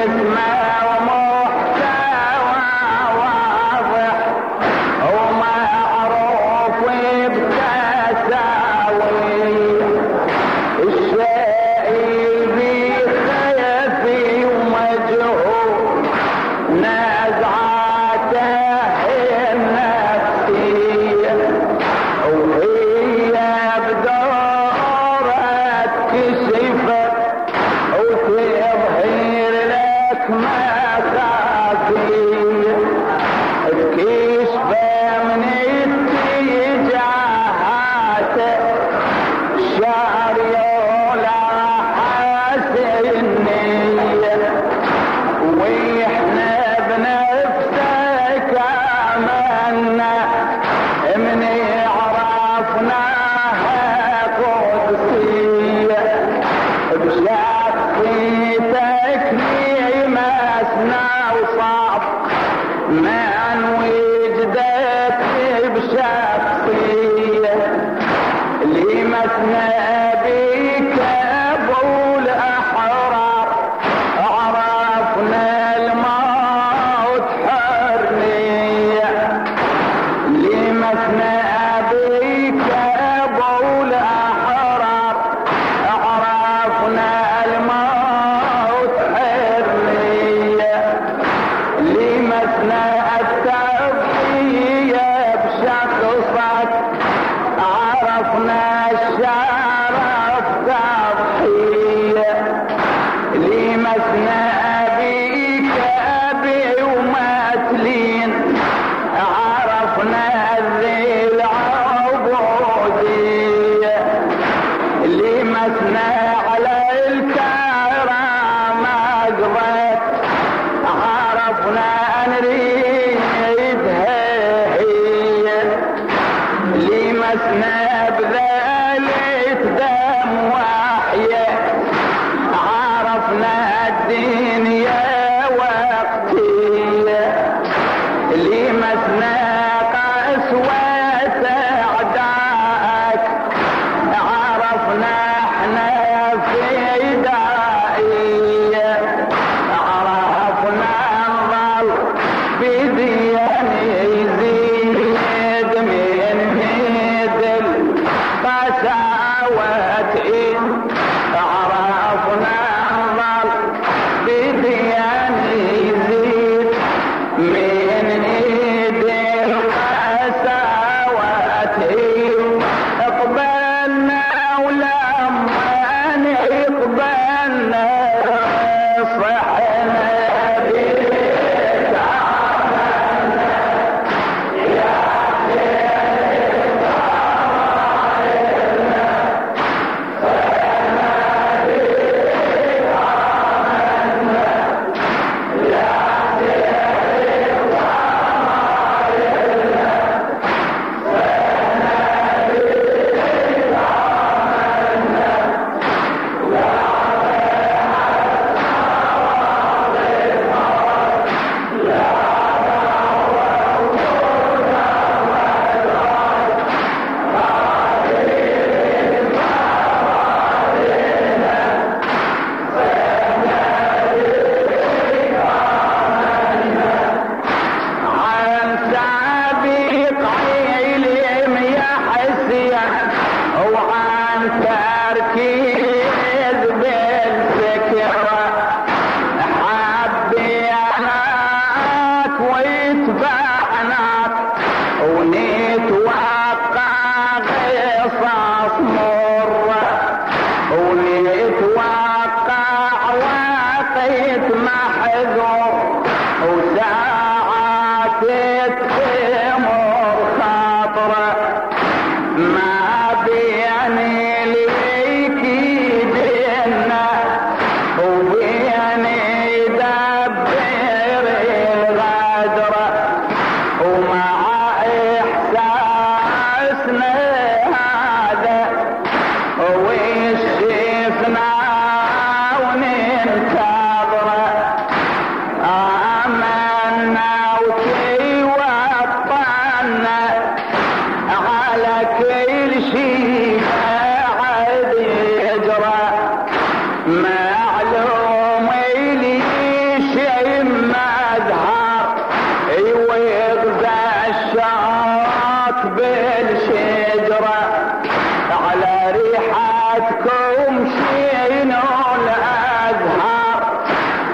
آمنا وكي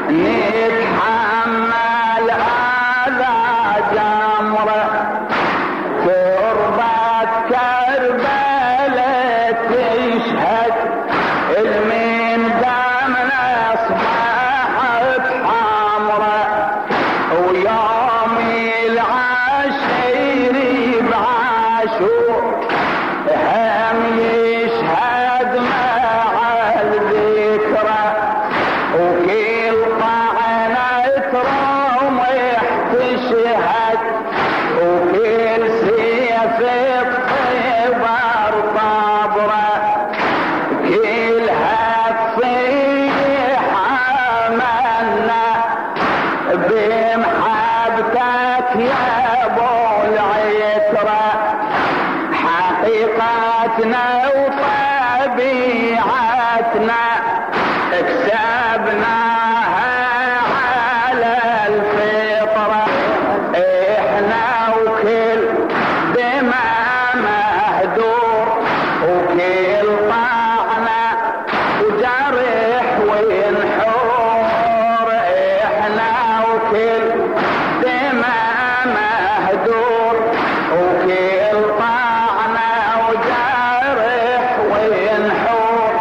نتحمل هذا جمرة تربة كربلاء تشهد المين دمنا أصبحت حمرة ويوم العشير بعاشور هم يشهد مع الذكرى وكل طعنة ترمح تشهد وكل سيف الطيبر طبرة كلها تصيح عملنا بمحبتك يا ابو العترة حقيقتنا وطبيعتنا اكسبناها على الفطرة احنا وكل دماء مهدور وكل طعنة وجرح وينحور احنا وكل دماء مهدور وكل طعنة وجرح وينحور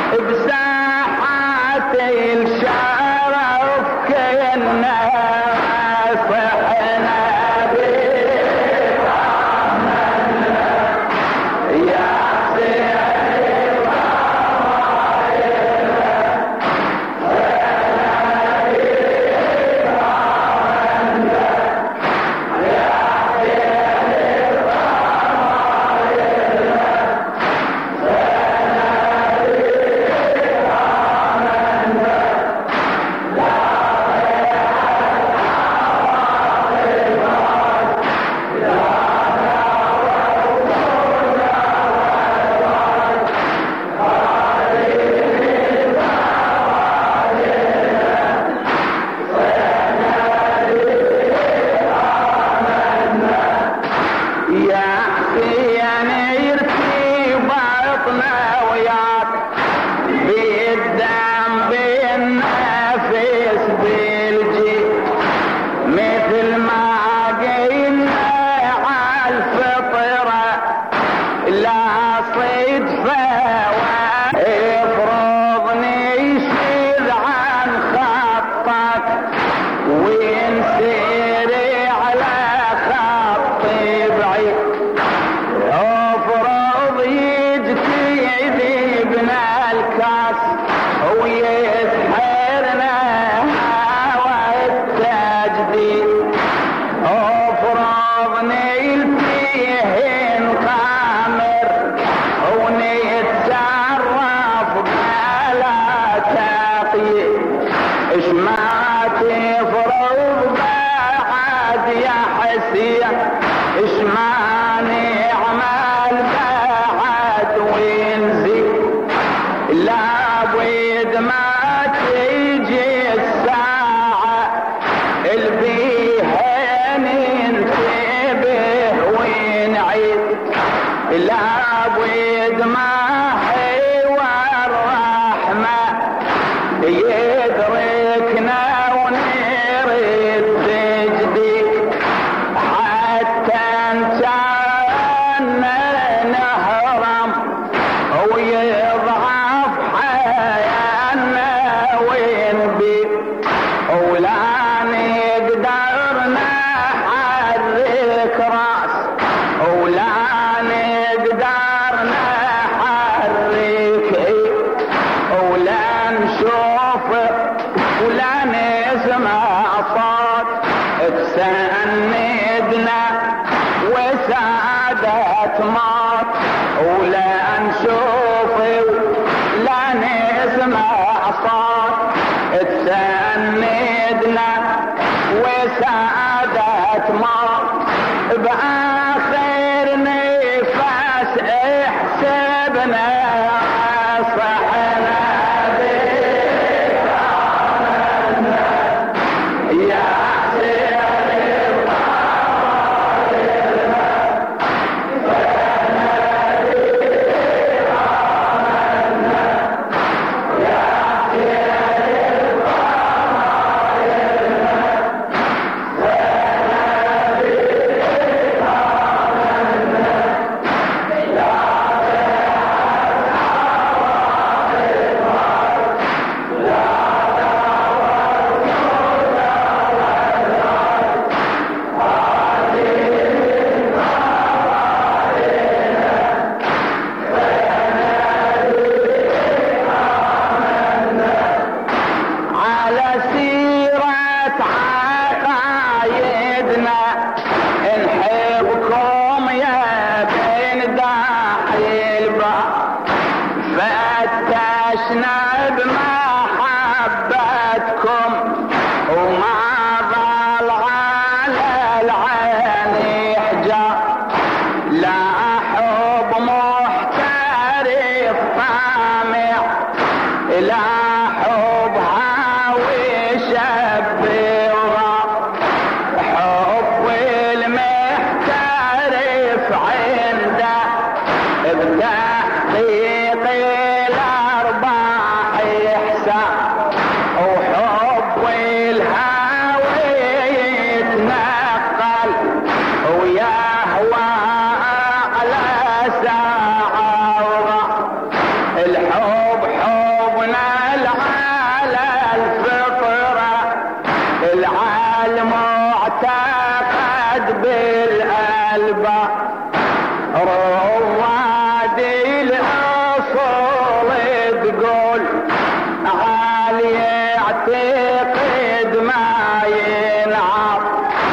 بساحات الشرف كنا صحنا يا المعتقد بالقلب رواد الاصول تقول عالي اعتقد ما ينعب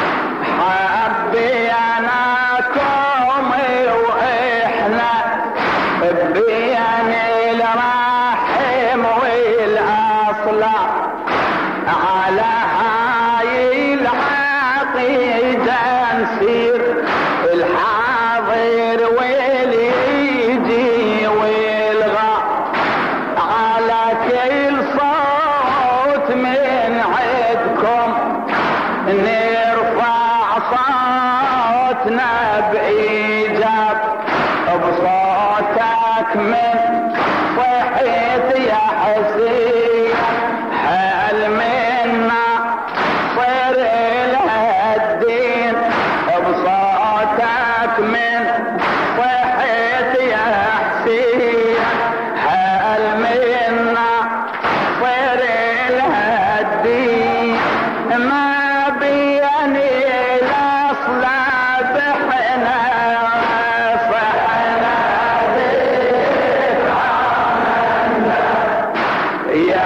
حبيناكم واحنا بين الرحم والاصلع على هاي العقيدة نسير الحاضر واليجي والغا على كل صوت من عندكم نرفع صوتنا بإيجاب بصوتك من صحيت يا حسين هل منا صير لها الدين بصوتك من صحيت يا حسين هل منا صير لها الدين ما بيني الاصلاب احنا صحنا بك عملنا يا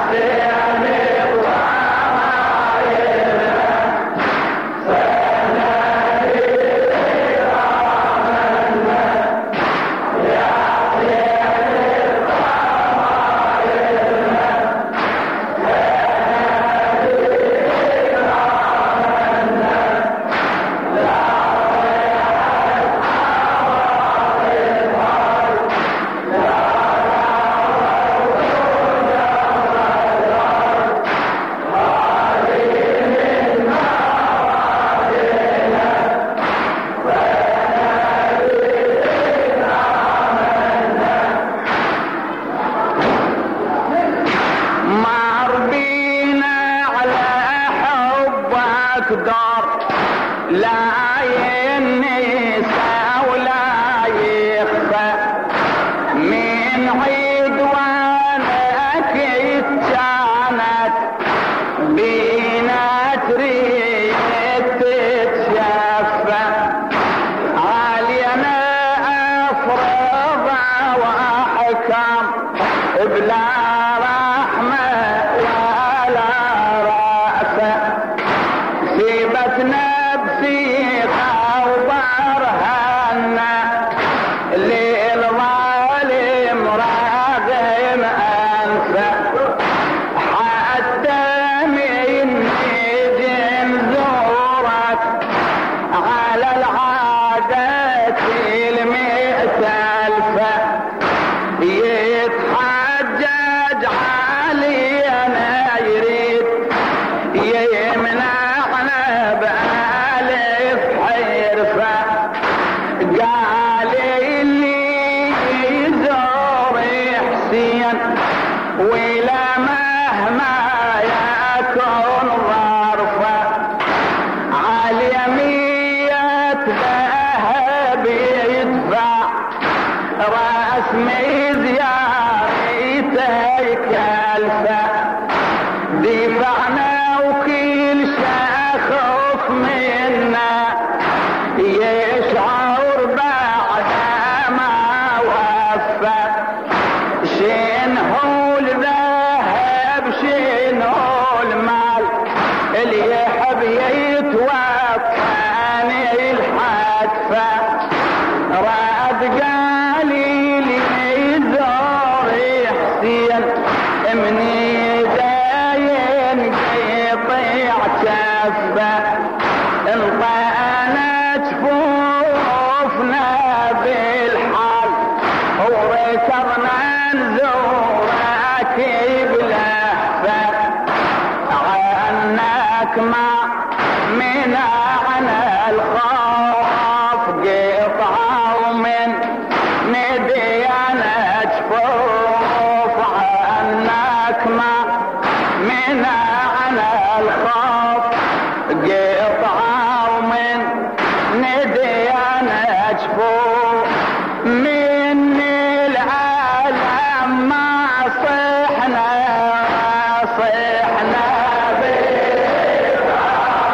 دار لا ينسى ولا يخفى من عدوانك كانت بينا تريد تتشفى علينا افرض واحكام بلا رحمه ولا رأفه سيبتنا بسيطة وبرهنا للظالم راغم أنفه حتى من نجم زورك على العادة المئة ألفة يتحجج علينا يريد يمنعنا بألف حرفة قال اللي يزور حسين ولا مهما يكون ظرفة عاليمية ذهب يدفع رسم زيارتك ألفة دفعنا وكل شخص منا يشعر بعد ما وفى شنو الذهب شنو المال اللي يحب يتوفاني الحدفة راد قالي لي يزور حسين مني كفة انطقنا جفوفنا بالحال وركضنا نزورك بلهفة عنك ما منعنا الخوف قطعة ومن ندينا جفوف عنك ما منعنا الخوف قطعة ومن ندينا جفوف من العالم ما صحنا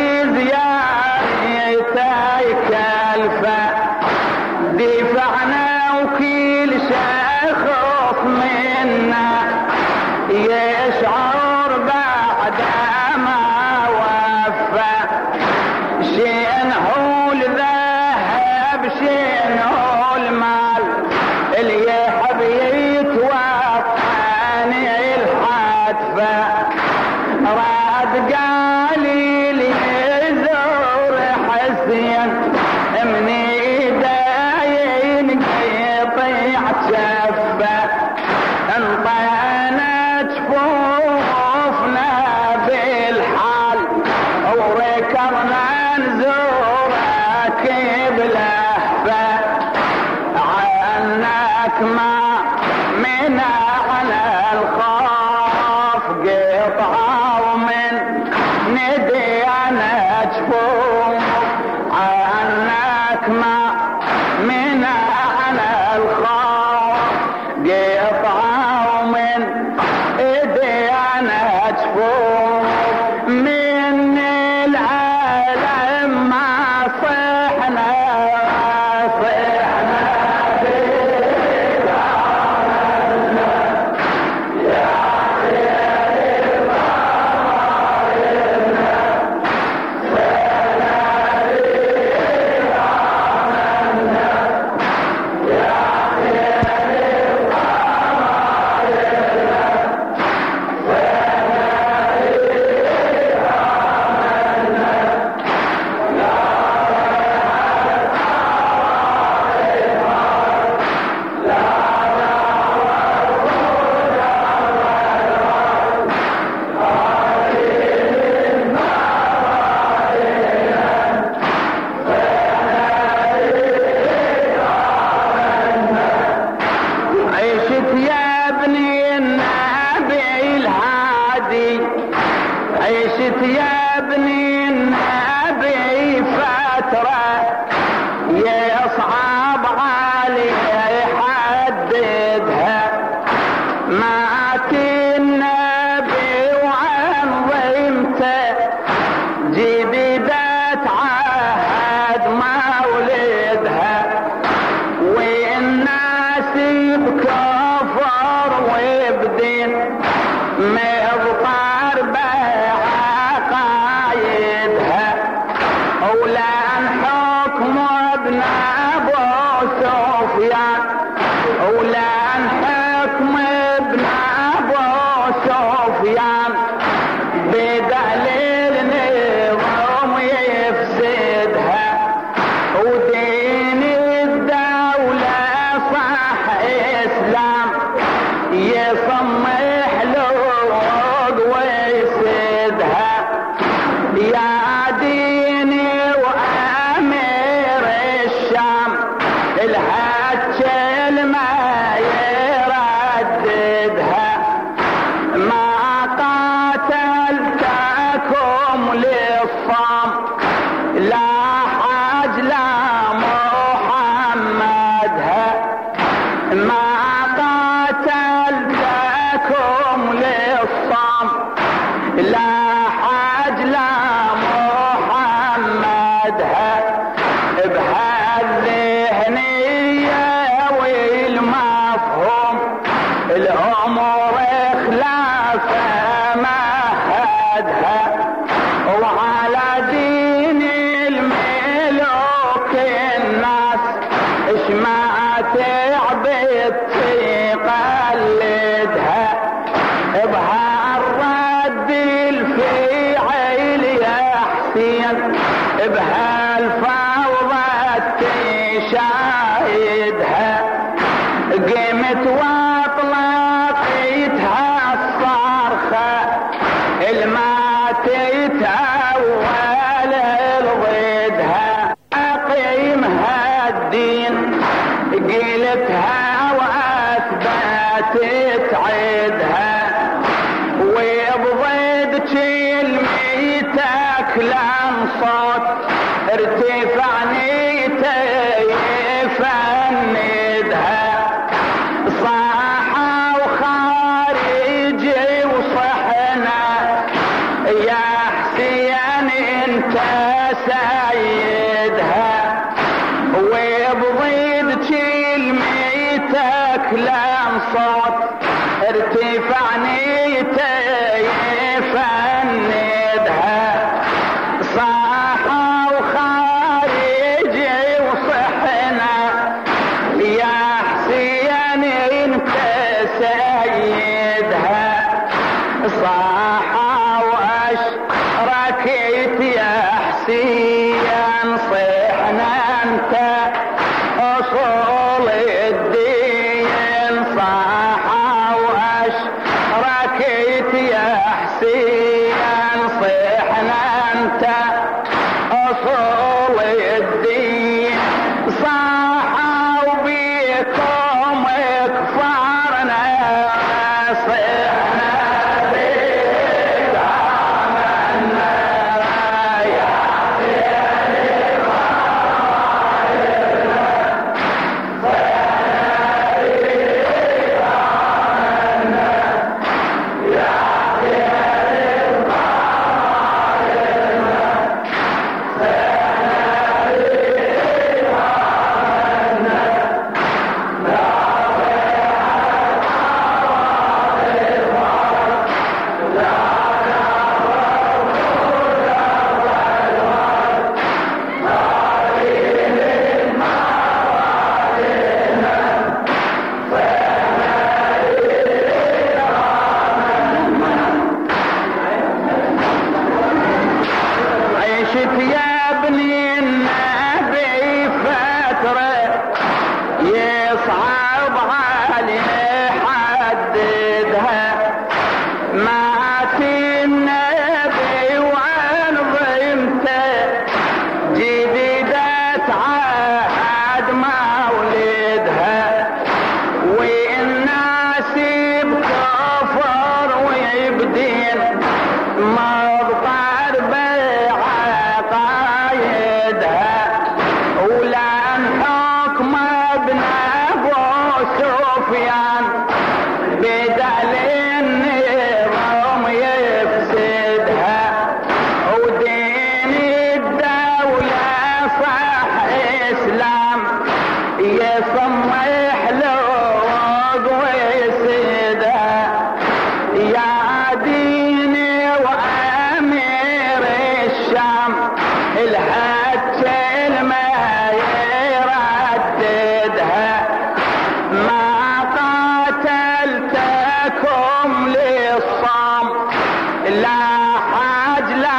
زيارتك الفا دفعنا وكل شخص منا يشعر بعد ما وفى شنه الذهب شنه المال اللي يحب يتوطن الحتفة راد قليل يزور حسين من ايدين قيطيع شفة انطينا جفوفنا بالحال وركضنا نزورك بلهفة عنك ما منا على الخوف قطعة ومن ندينا جفوف عنك ما منا على الخوف قطعة ومن ايدينا جفوف من العالم ما صحنا عيشت يا ابني النبي الهادي عيشت يا ابني النبي فترة يصعب علي يحددها مات النبي وعظمته جديدة عهد مولدها والناس بكفر وبدين مضطر بعقايدها ولان حكم ابن ابو سفيان ولان حكم ابن ابو سفيان بدليل نظام يفسدها ودين الدولة صح اسلام يصمح لوق ويسدها يا ديني وامير الشام الهجل ما يرددها ما قاتلتكم للصام لا حاج لا محمدها ما قاتلتكم للصام لا حاج لا محمدها بهالذهنية والمفهوم الامور خلافه مهدها وعلى دين الملوك الناس اش ما تعبت تقلدها بهالرد الفعل يا حسين بهالفوضى تشاهدها قمت واطلقيتها الصرخة الما تتأول الضدها اقيمها الدين قلتها واثبتت عدها وبضد كلمتك لم صوت ارتفعني يفندها صاحة وخارجي وصحنا يا حسين انت سيدها وبضيد كلمتك لم صوت ارتفع نيتي فندها صاحة وخارجي وصحنا يا حسين انت سيدها صاحة واشركت يا حسين صحنا انت اصول الدين صاحة واشركت يا حسين صحنا انت اصول الدين صاحة وبيكم كفرنا صحنا بيك عملنا يا عيشت يا ابني النبي فترة يصعب علي حددها مات النبي وانظمته جديدة عهد مولدها والناس بكفر ويبدين مضطر بعقايدها ولان حكم ابن ابو سفيان بدل النظام يفسدها ودين الدولة صح اسلام يصمح لوق ويسدها يا ديني وامير الشام الهج ما يرددها ما قاتلتكم للصام لا حاج لا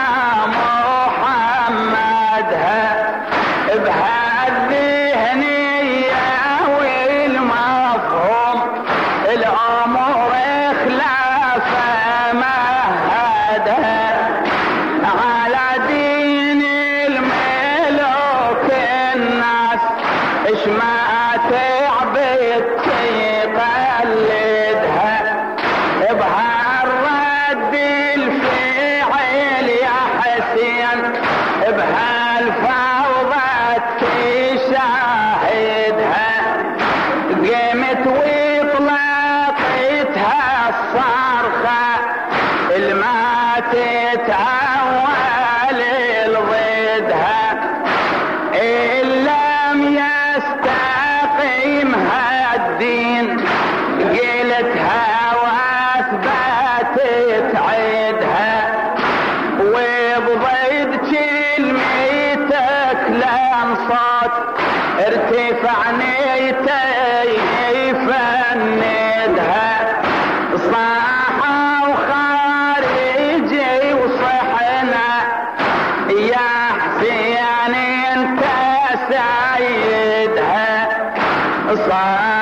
محمدها بهالذهنية والمفهوم الامور خلاف مهدها على دين الملوك الناس اش ما تعبت تقلدها بهالرد الفعل يا حسين بهالفوضى تشاهدها قيمت وطلقتها الصرخة الما تتعول الضدها إن لم يستقيم هالدين قلتها واثبتت عيدها وبضيد كلمتك لم صوت ارتفع نيتي فندها صاحة وخارجي وصحنا يا حسين انت سيدها